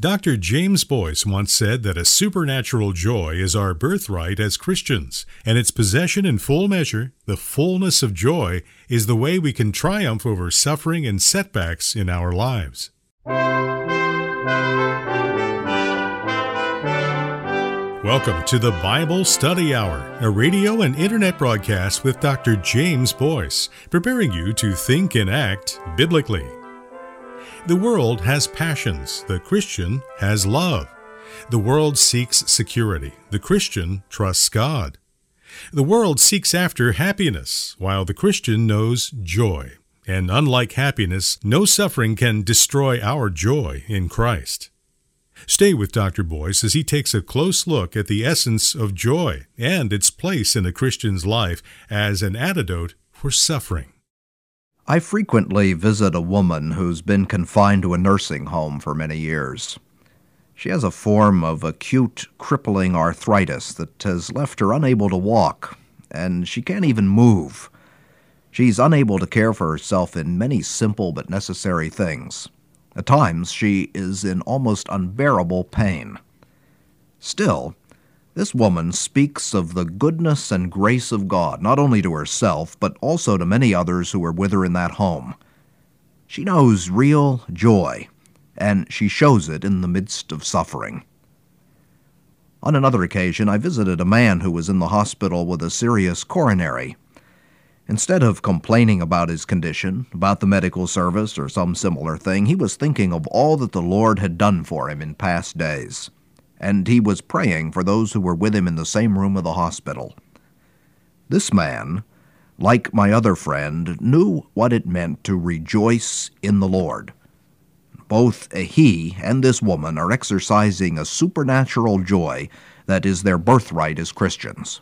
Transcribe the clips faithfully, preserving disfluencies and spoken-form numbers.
Doctor James Boyce once said that a supernatural joy is our birthright as Christians, and its possession in full measure, the fullness of joy, is the way we can triumph over suffering and setbacks in our lives. Welcome to the Bible Study Hour, a radio and internet broadcast with Doctor James Boyce, preparing you to think and act biblically. The world has passions. The Christian has love. The world seeks security. The Christian trusts God. The world seeks after happiness, while the Christian knows joy. And unlike happiness, no suffering can destroy our joy in Christ. Stay with Doctor Boyce as he takes a close look at the essence of joy and its place in a Christian's life as an antidote for suffering. I frequently visit a woman who's been confined to a nursing home for many years. She has a form of acute, crippling arthritis that has left her unable to walk, and she can't even move. She's unable to care for herself in many simple but necessary things. At times, she is in almost unbearable pain. Still, this woman speaks of the goodness and grace of God, not only to herself, but also to many others who are with her in that home. She knows real joy, and she shows it in the midst of suffering. On another occasion, I visited a man who was in the hospital with a serious coronary. Instead of complaining about his condition, about the medical service, or some similar thing, he was thinking of all that the Lord had done for him in past days. And he was praying for those who were with him in the same room of the hospital. This man, like my other friend, knew what it meant to rejoice in the Lord. Both he and this woman are exercising a supernatural joy that is their birthright as Christians.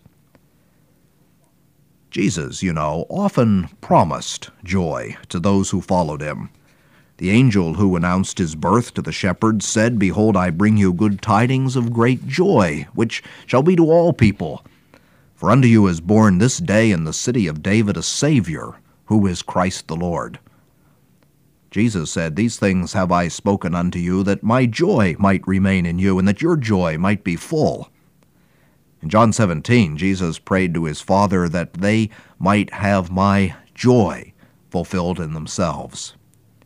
Jesus, you know, often promised joy to those who followed him. The angel who announced his birth to the shepherds said, "Behold, I bring you good tidings of great joy, which shall be to all people. For unto you is born this day in the city of David a Savior, who is Christ the Lord." Jesus said, "These things have I spoken unto you, that my joy might remain in you, and that your joy might be full." In John seventeen, Jesus prayed to his Father that they might have my joy fulfilled in themselves.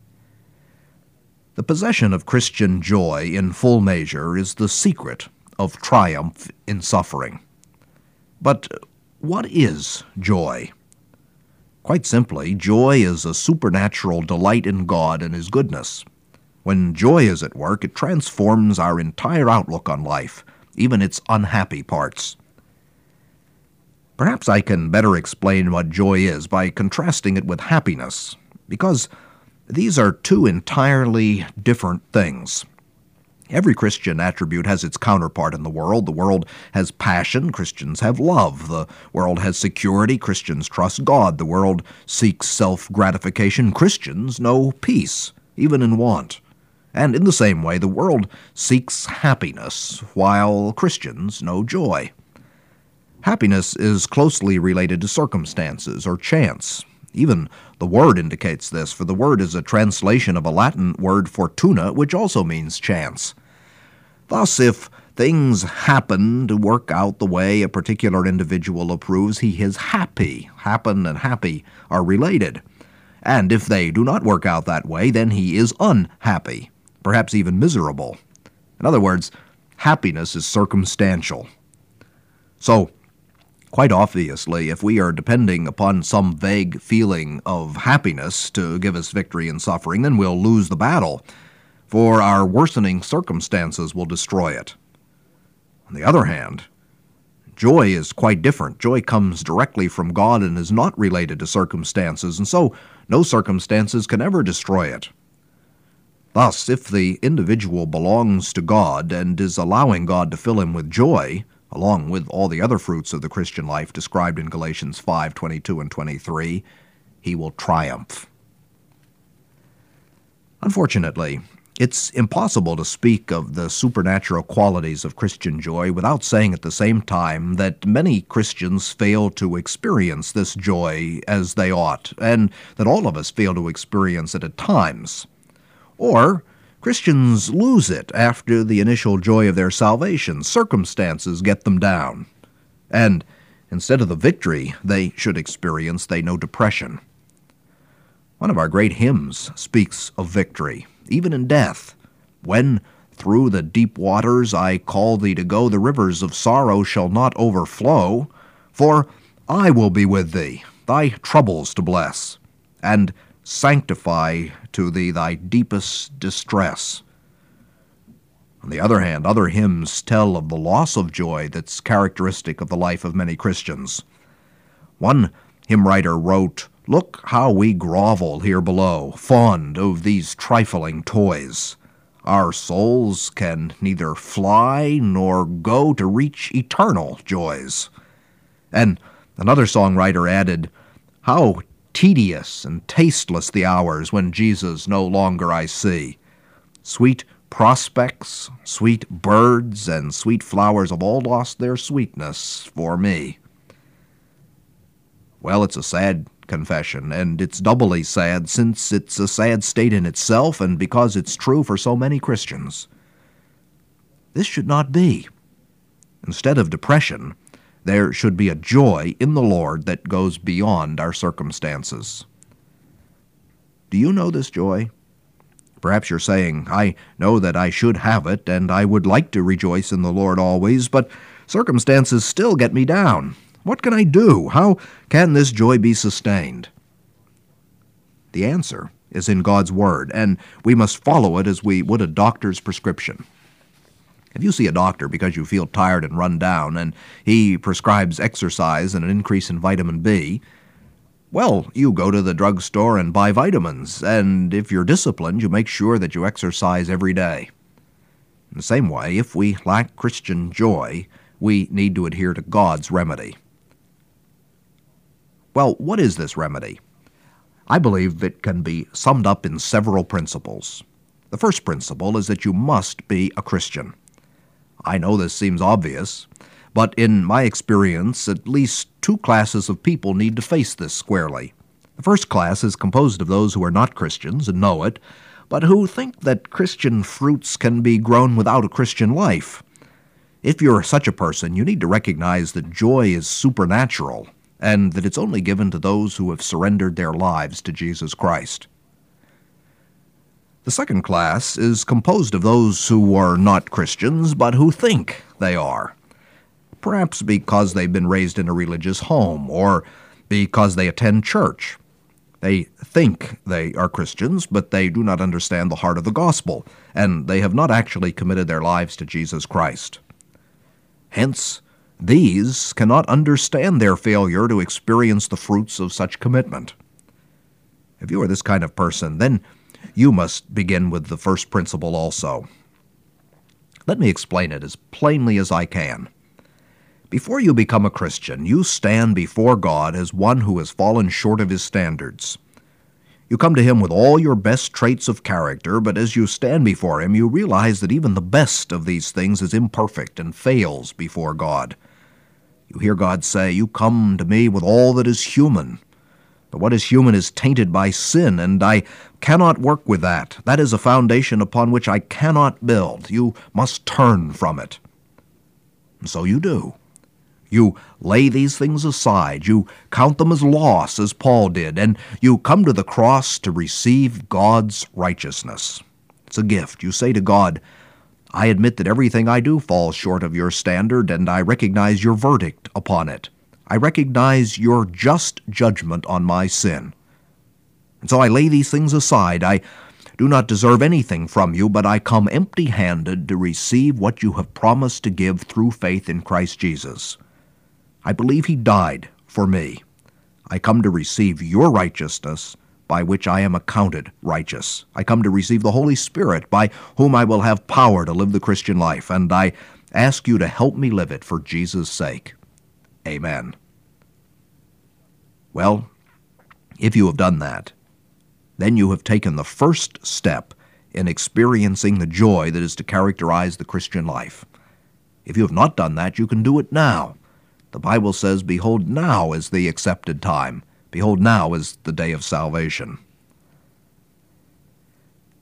The possession of Christian joy in full measure is the secret of triumph in suffering. But what is joy? Quite simply, joy is a supernatural delight in God and His goodness. When joy is at work, it transforms our entire outlook on life, even its unhappy parts. Perhaps I can better explain what joy is by contrasting it with happiness, because these are two entirely different things. Every Christian attribute has its counterpart in the world. The world has passion, Christians have love. The world has security, Christians trust God. The world seeks self-gratification, Christians know peace, even in want. And in the same way, the world seeks happiness, while Christians know joy. Happiness is closely related to circumstances or chance. Even the word indicates this, for the word is a translation of a Latin word fortuna, which also means chance. Thus, if things happen to work out the way a particular individual approves, he is happy. Happen and happy are related. And if they do not work out that way, then he is unhappy, perhaps even miserable. In other words, happiness is circumstantial. So, quite obviously, if we are depending upon some vague feeling of happiness to give us victory in suffering, then we'll lose the battle, for our worsening circumstances will destroy it. On the other hand, joy is quite different. Joy comes directly from God and is not related to circumstances, and so no circumstances can ever destroy it. Thus, if the individual belongs to God and is allowing God to fill him with joy, along with all the other fruits of the Christian life described in Galatians five twenty-two and twenty-three, he will triumph. Unfortunately, it's impossible to speak of the supernatural qualities of Christian joy without saying at the same time that many Christians fail to experience this joy as they ought, and that all of us fail to experience it at times. Or Christians lose it after the initial joy of their salvation. Circumstances get them down. And instead of the victory they should experience, they know depression. One of our great hymns speaks of victory, even in death. When through the deep waters I call thee to go, the rivers of sorrow shall not overflow, for I will be with thee, thy troubles to bless, and sanctify to thee thy deepest distress. On the other hand, other hymns tell of the loss of joy that's characteristic of the life of many Christians. One hymn writer wrote, "Look how we grovel here below, fond of these trifling toys. Our souls can neither fly nor go to reach eternal joys." And another songwriter added, "How tedious and tasteless the hours when Jesus no longer I see. Sweet prospects, sweet birds, and sweet flowers have all lost their sweetness for me." Well, it's a sad confession, and it's doubly sad since it's a sad state in itself and because it's true for so many Christians. This should not be. Instead of depression, there should be a joy in the Lord that goes beyond our circumstances. Do you know this joy? Perhaps you're saying, "I know that I should have it, and I would like to rejoice in the Lord always, but circumstances still get me down. What can I do? How can this joy be sustained?" The answer is in God's Word, and we must follow it as we would a doctor's prescription. If you see a doctor because you feel tired and run down, and he prescribes exercise and an increase in vitamin B, well, you go to the drugstore and buy vitamins, and if you're disciplined, you make sure that you exercise every day. In the same way, if we lack Christian joy, we need to adhere to God's remedy. Well, what is this remedy? I believe it can be summed up in several principles. The first principle is that you must be a Christian. I know this seems obvious, but in my experience, at least two classes of people need to face this squarely. The first class is composed of those who are not Christians and know it, but who think that Christian fruits can be grown without a Christian life. If you're such a person, you need to recognize that joy is supernatural, and that it's only given to those who have surrendered their lives to Jesus Christ. The second class is composed of those who are not Christians, but who think they are. Perhaps because they've been raised in a religious home, or because they attend church. They think they are Christians, but they do not understand the heart of the gospel, and they have not actually committed their lives to Jesus Christ. Hence, these cannot understand their failure to experience the fruits of such commitment. If you are this kind of person, then you must begin with the first principle also. Let me explain it as plainly as I can. Before you become a Christian, you stand before God as one who has fallen short of His standards. You come to Him with all your best traits of character, but as you stand before Him, you realize that even the best of these things is imperfect and fails before God. You hear God say, "You come to me with all that is human." But what is human is tainted by sin, and I cannot work with that. That is a foundation upon which I cannot build. You must turn from it. And so you do. You lay these things aside. You count them as loss, as Paul did, and you come to the cross to receive God's righteousness. It's a gift. You say to God, "I admit that everything I do falls short of your standard, and I recognize your verdict upon it. I recognize your just judgment on my sin. And so I lay these things aside. I do not deserve anything from you, but I come empty-handed to receive what you have promised to give through faith in Christ Jesus. I believe He died for me. I come to receive your righteousness, by which I am accounted righteous. I come to receive the Holy Spirit, by whom I will have power to live the Christian life, and I ask you to help me live it for Jesus' sake. Amen." Well, if you have done that, then you have taken the first step in experiencing the joy that is to characterize the Christian life. If you have not done that, you can do it now. The Bible says, "Behold, now is the accepted time. Behold, now is the day of salvation."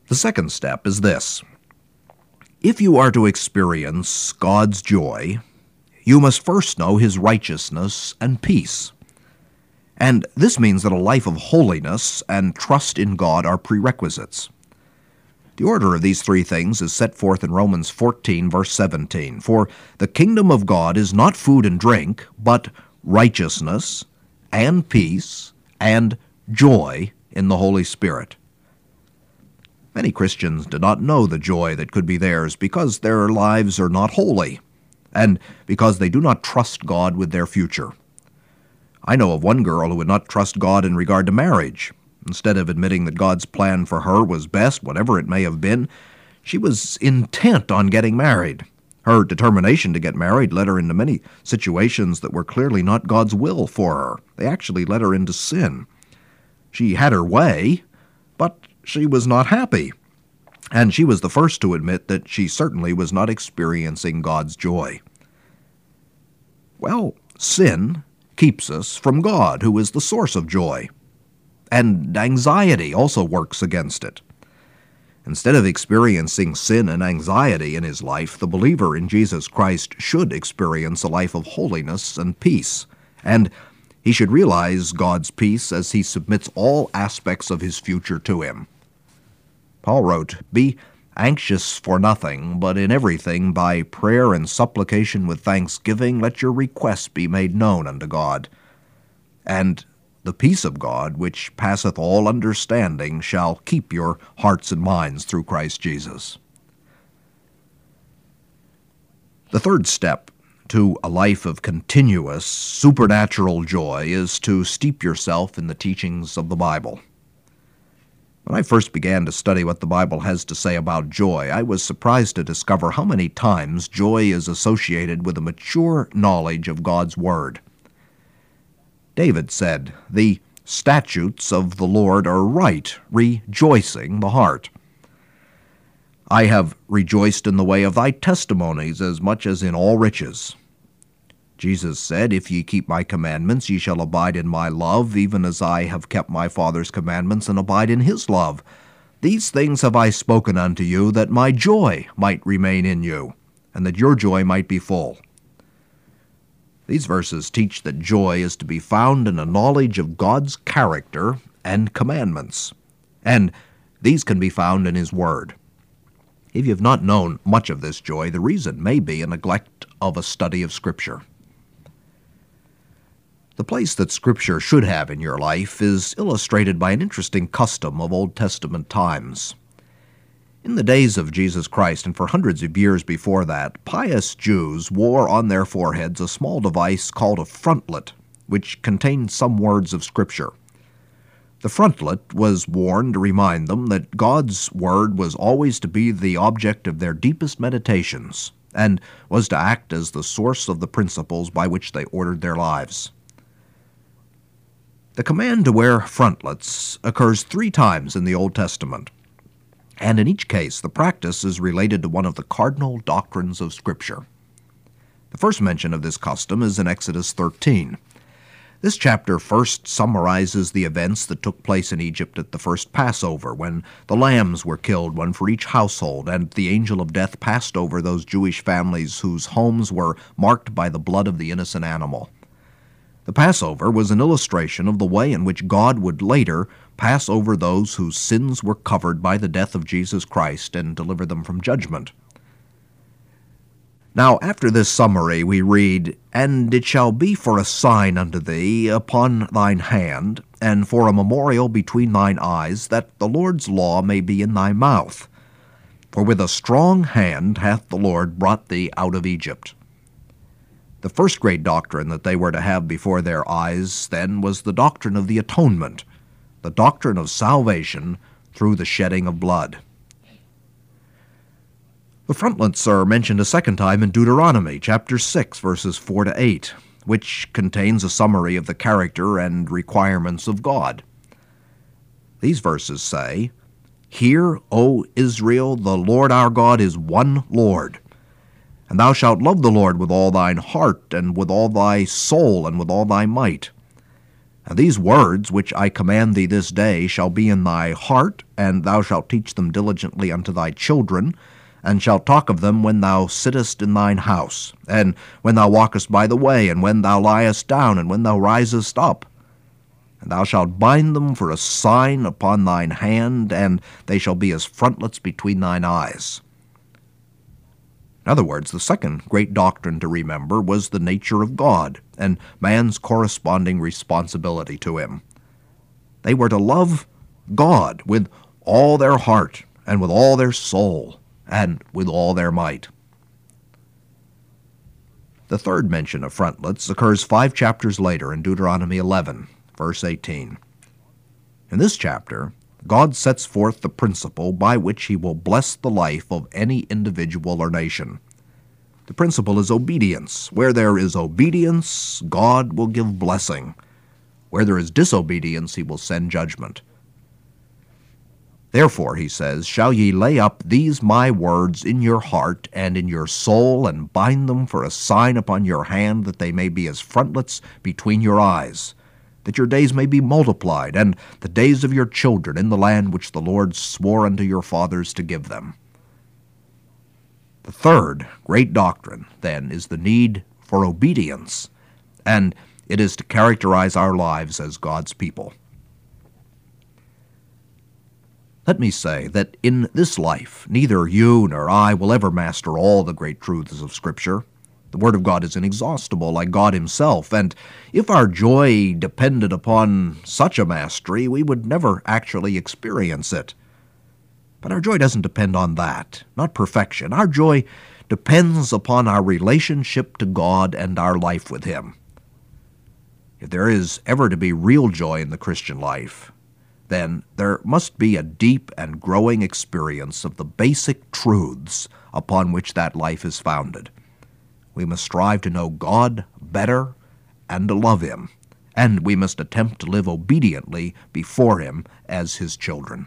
The second step is this. If you are to experience God's joy, you must first know His righteousness and peace. And this means that a life of holiness and trust in God are prerequisites. The order of these three things is set forth in Romans fourteen, verse seventeen. For the kingdom of God is not food and drink, but righteousness and peace and joy in the Holy Spirit. Many Christians do not know the joy that could be theirs because their lives are not holy, and because they do not trust God with their future. I know of one girl who would not trust God in regard to marriage. Instead of admitting that God's plan for her was best, whatever it may have been, she was intent on getting married. Her determination to get married led her into many situations that were clearly not God's will for her. They actually led her into sin. She had her way, but she was not happy. And she was the first to admit that she certainly was not experiencing God's joy. Well, sin keeps us from God, who is the source of joy. And anxiety also works against it. Instead of experiencing sin and anxiety in his life, the believer in Jesus Christ should experience a life of holiness and peace. And he should realize God's peace as he submits all aspects of his future to him. Paul wrote, "Be anxious for nothing, but in everything by prayer and supplication with thanksgiving let your requests be made known unto God. And the peace of God, which passeth all understanding, shall keep your hearts and minds through Christ Jesus." The third step to a life of continuous supernatural joy is to steep yourself in the teachings of the Bible. When I first began to study what the Bible has to say about joy, I was surprised to discover how many times joy is associated with a mature knowledge of God's Word. David said, "The statutes of the Lord are right, rejoicing the heart. I have rejoiced in the way of thy testimonies as much as in all riches." Jesus said, "If ye keep my commandments, ye shall abide in my love, even as I have kept my Father's commandments and abide in his love. These things have I spoken unto you, that my joy might remain in you, and that your joy might be full." These verses teach that joy is to be found in a knowledge of God's character and commandments, and these can be found in his Word. If you have not known much of this joy, the reason may be a neglect of a study of Scripture. The place that Scripture should have in your life is illustrated by an interesting custom of Old Testament times. In the days of Jesus Christ, and for hundreds of years before that, pious Jews wore on their foreheads a small device called a frontlet, which contained some words of Scripture. The frontlet was worn to remind them that God's Word was always to be the object of their deepest meditations, and was to act as the source of the principles by which they ordered their lives. The command to wear frontlets occurs three times in the Old Testament, and in each case the practice is related to one of the cardinal doctrines of Scripture. The first mention of this custom is in Exodus thirteen. This chapter first summarizes the events that took place in Egypt at the first Passover, when the lambs were killed, one for each household, and the angel of death passed over those Jewish families whose homes were marked by the blood of the innocent animal. The Passover was an illustration of the way in which God would later pass over those whose sins were covered by the death of Jesus Christ and deliver them from judgment. Now, after this summary, we read, "And it shall be for a sign unto thee upon thine hand, and for a memorial between thine eyes, that the Lord's law may be in thy mouth. For with a strong hand hath the Lord brought thee out of Egypt." The first great doctrine that they were to have before their eyes, then, was the doctrine of the atonement, the doctrine of salvation through the shedding of blood. The frontlets are mentioned a second time in Deuteronomy chapter six, verses four to eight, which contains a summary of the character and requirements of God. These verses say, "Hear, O Israel, the Lord our God is one Lord. And thou shalt love the Lord with all thine heart, and with all thy soul, and with all thy might. And these words which I command thee this day shall be in thy heart, and thou shalt teach them diligently unto thy children, and shalt talk of them when thou sittest in thine house, and when thou walkest by the way, and when thou liest down, and when thou risest up. And thou shalt bind them for a sign upon thine hand, and they shall be as frontlets between thine eyes. In other words, the second great doctrine to remember was the nature of God and man's corresponding responsibility to him. They were to love God with all their heart and with all their soul and with all their might. The third mention of frontlets occurs five chapters later in Deuteronomy eleven, verse eighteen. In this chapter, God sets forth the principle by which he will bless the life of any individual or nation. The principle is obedience. Where there is obedience, God will give blessing. Where there is disobedience, he will send judgment. Therefore, he says, shall ye lay up these my words in your heart and in your soul, and bind them for a sign upon your hand, that they may be as frontlets between your eyes, that your days may be multiplied, and the days of your children in the land which the Lord swore unto your fathers to give them. The third great doctrine, then, is the need for obedience, and it is to characterize our lives as God's people. Let me say that in this life, neither you nor I will ever master all the great truths of Scripture. The Word of God is inexhaustible, like God himself, and if our joy depended upon such a mastery, we would never actually experience it. But our joy doesn't depend on that, not perfection. Our joy depends upon our relationship to God and our life with him. If there is ever to be real joy in the Christian life, then there must be a deep and growing experience of the basic truths upon which that life is founded. We must strive to know God better and to love him, and we must attempt to live obediently before him as his children.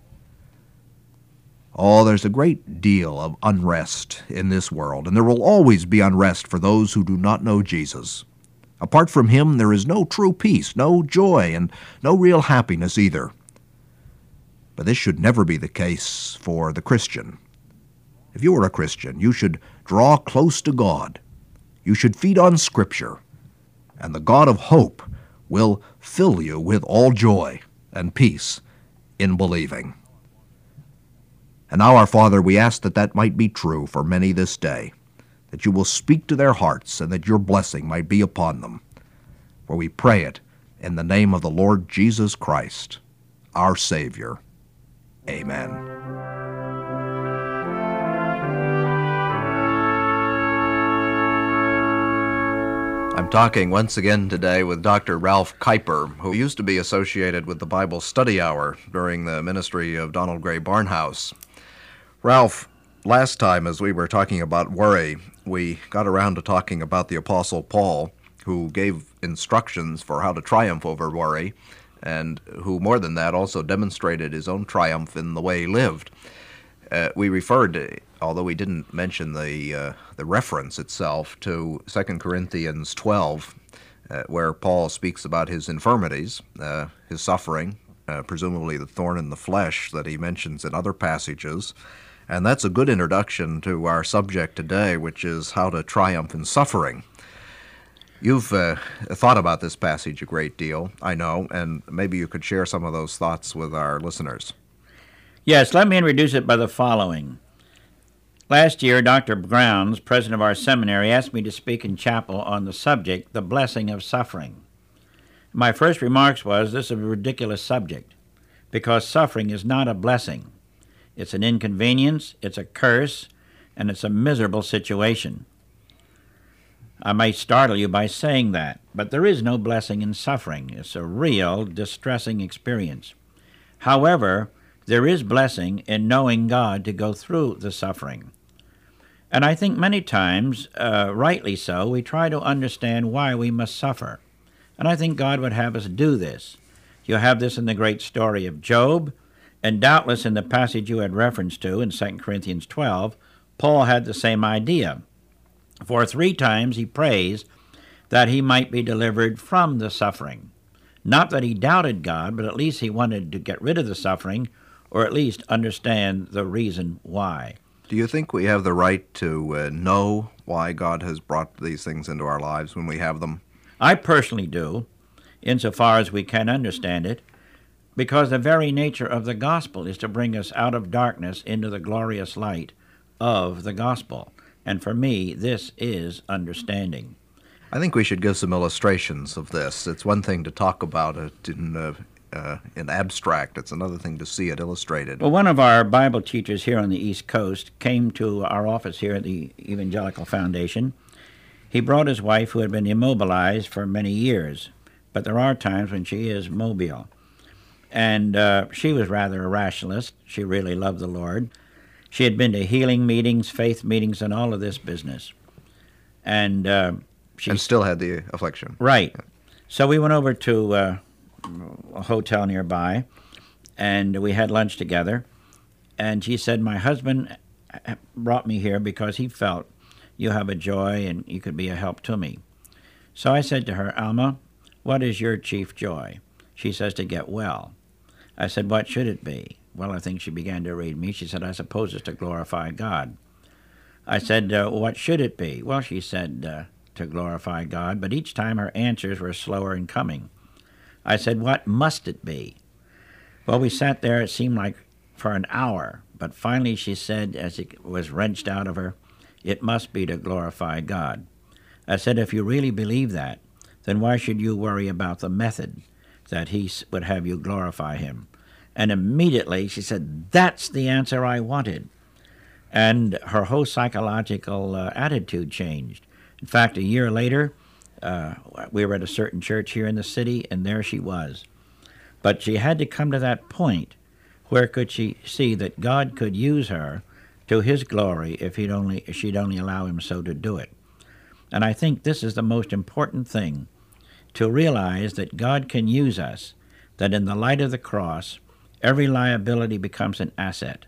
Oh, there's a great deal of unrest in this world, and there will always be unrest for those who do not know Jesus. Apart from him, there is no true peace, no joy, and no real happiness either. But this should never be the case for the Christian. If you are a Christian, you should draw close to God. You should feed on Scripture, and the God of hope will fill you with all joy and peace in believing. And now, our Father, we ask that that might be true for many this day, that you will speak to their hearts, and that your blessing might be upon them. For we pray it in the name of the Lord Jesus Christ, our Savior. Amen. I'm talking once again today with Doctor Ralph Kuiper, who used to be associated with the Bible Study Hour during the ministry of Donald Grey Barnhouse. Ralph, last time as we were talking about worry, we got around to talking about the Apostle Paul, who gave instructions for how to triumph over worry, and who, more than that, also demonstrated his own triumph in the way he lived. Uh, we referred, to, although we didn't mention the uh, the reference itself, to Second Corinthians twelve, uh, where Paul speaks about his infirmities, uh, his suffering, uh, presumably the thorn in the flesh that he mentions in other passages. And that's a good introduction to our subject today, which is how to triumph in suffering. You've uh, thought about this passage a great deal, I know, and maybe you could share some of those thoughts with our listeners. Yes, let me introduce it by the following. Last year, Doctor Grounds, president of our seminary, asked me to speak in chapel on the subject, the blessing of suffering. My first remarks was, this is a ridiculous subject, because suffering is not a blessing. It's an inconvenience, it's a curse, and it's a miserable situation. I may startle you by saying that, but there is no blessing in suffering. It's a real, distressing experience. However, there is blessing in knowing God to go through the suffering. And I think many times, uh, rightly so, we try to understand why we must suffer. And I think God would have us do this. You have this in the great story of Job, and doubtless in the passage you had reference to in Second Corinthians twelve, Paul had the same idea. For three times he prays that he might be delivered from the suffering. Not that he doubted God, but at least he wanted to get rid of the suffering, or at least understand the reason why. Do you think we have the right to uh, know why God has brought these things into our lives when we have them? I personally do, insofar as we can understand it, because the very nature of the gospel is to bring us out of darkness into the glorious light of the gospel. And for me, this is understanding. I think we should give some illustrations of this. It's one thing to talk about it in, uh, uh, in abstract. It's another thing to see it illustrated. Well, one of our Bible teachers here on the East Coast came to our office here at the Evangelical Foundation. He brought his wife, who had been immobilized for many years, but there are times when she is mobile. And uh, she was rather a rationalist. She really loved the Lord. She had been to healing meetings, faith meetings, and all of this business. And uh, she and still had the affliction. Right. So we went over to uh, a hotel nearby, and we had lunch together. And she said, my husband brought me here because he felt you have a joy and you could be a help to me. So I said to her, Alma, what is your chief joy? She says, to get well. I said, what should it be? Well, I think she began to read me. She said, I suppose it's to glorify God. I said, uh, what should it be? Well, she said, uh, to glorify God, but each time her answers were slower in coming. I said, what must it be? Well, we sat there, it seemed like for an hour, but finally she said, as it was wrenched out of her, it must be to glorify God. I said, if you really believe that, then why should you worry about the method that he would have you glorify him? And immediately she said, that's the answer I wanted. And her whole psychological uh, attitude changed. In fact, a year later, uh, we were at a certain church here in the city, and there she was. But she had to come to that point where could she see that God could use her to his glory if he'd only, if she'd only allow him so to do it. And I think this is the most important thing, to realize that God can use us, that in the light of the cross, every liability becomes an asset.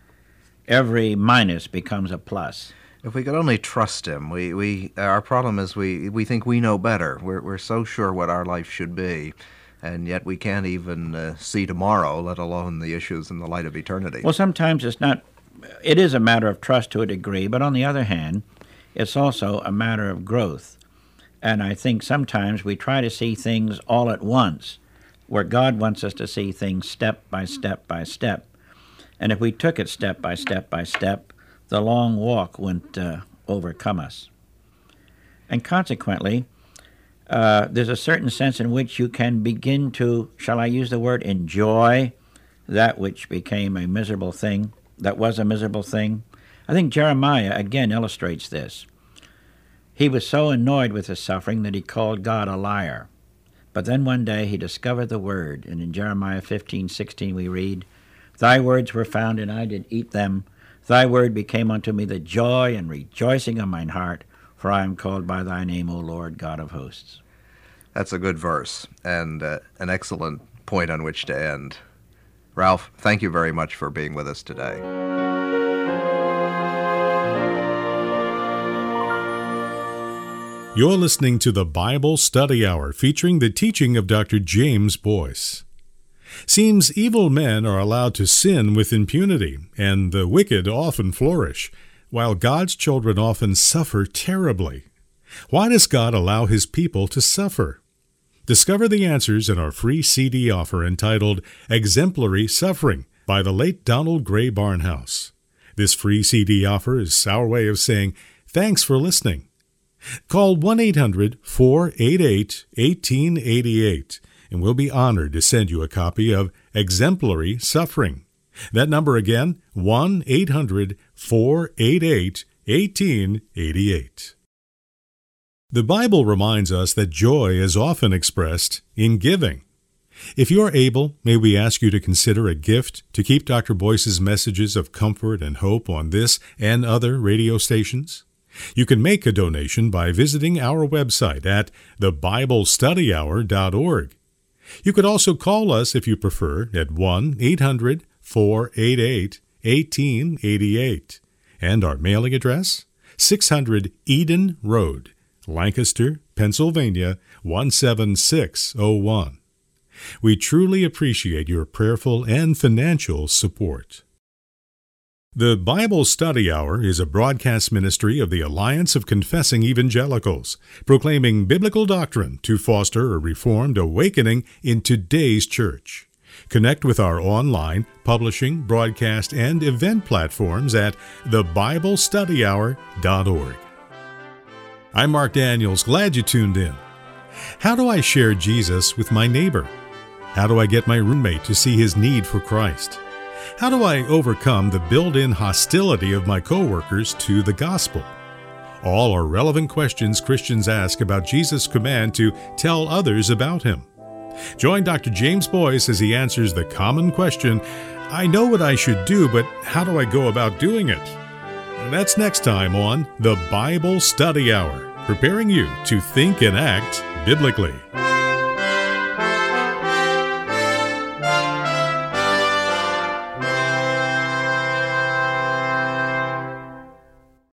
Every minus becomes a plus. If we could only trust him. We, we our problem is we, we think we know better. We're, we're so sure what our life should be, and yet we can't even uh, see tomorrow, let alone the issues in the light of eternity. Well, sometimes it's not, it is a matter of trust to a degree, but on the other hand, it's also a matter of growth. And I think sometimes we try to see things all at once, where God wants us to see things step by step by step. And if we took it step by step by step, the long walk wouldn't uh, overcome us. And consequently, uh, there's a certain sense in which you can begin to, shall I use the word, enjoy that which became a miserable thing, that was a miserable thing. I think Jeremiah, again, illustrates this. He was so annoyed with his suffering that he called God a liar. But then one day he discovered the word, and in Jeremiah fifteen sixteen we read, Thy words were found, and I did eat them. Thy word became unto me the joy and rejoicing of mine heart, for I am called by thy name, O Lord, God of hosts. That's a good verse, and uh, an excellent point on which to end. Ralph, thank you very much for being with us today. You're listening to the Bible Study Hour, featuring the teaching of Doctor James Boyce. Seems evil men are allowed to sin with impunity, and the wicked often flourish, while God's children often suffer terribly. Why does God allow his people to suffer? Discover the answers in our free C D offer entitled Exemplary Suffering by the late Donald Gray Barnhouse. This free C D offer is our way of saying thanks for listening. Call one eight hundred four eight eight one eight eight eight, and we'll be honored to send you a copy of Exemplary Suffering. That number again, one eight hundred four eight eight one eight eight eight. The Bible reminds us that joy is often expressed in giving. If you're able, may we ask you to consider a gift to keep Doctor Boyce's messages of comfort and hope on this and other radio stations? You can make a donation by visiting our website at the bible study hour dot org. You could also call us if you prefer at one eight hundred four eight eight one eight eight eight. And our mailing address, six hundred Eden Road, Lancaster, Pennsylvania, one seven six oh one. We truly appreciate your prayerful and financial support. The Bible Study Hour is a broadcast ministry of the Alliance of Confessing Evangelicals, proclaiming biblical doctrine to foster a reformed awakening in today's church. Connect with our online, publishing, broadcast, and event platforms at the bible study hour dot org. I'm Mark Daniels, glad you tuned in. How do I share Jesus with my neighbor? How do I get my roommate to see his need for Christ? How do I overcome the built-in hostility of my coworkers to the gospel? All are relevant questions Christians ask about Jesus' command to tell others about him. Join Doctor James Boyce as he answers the common question, I know what I should do, but how do I go about doing it? And that's next time on the Bible Study Hour, preparing you to think and act biblically.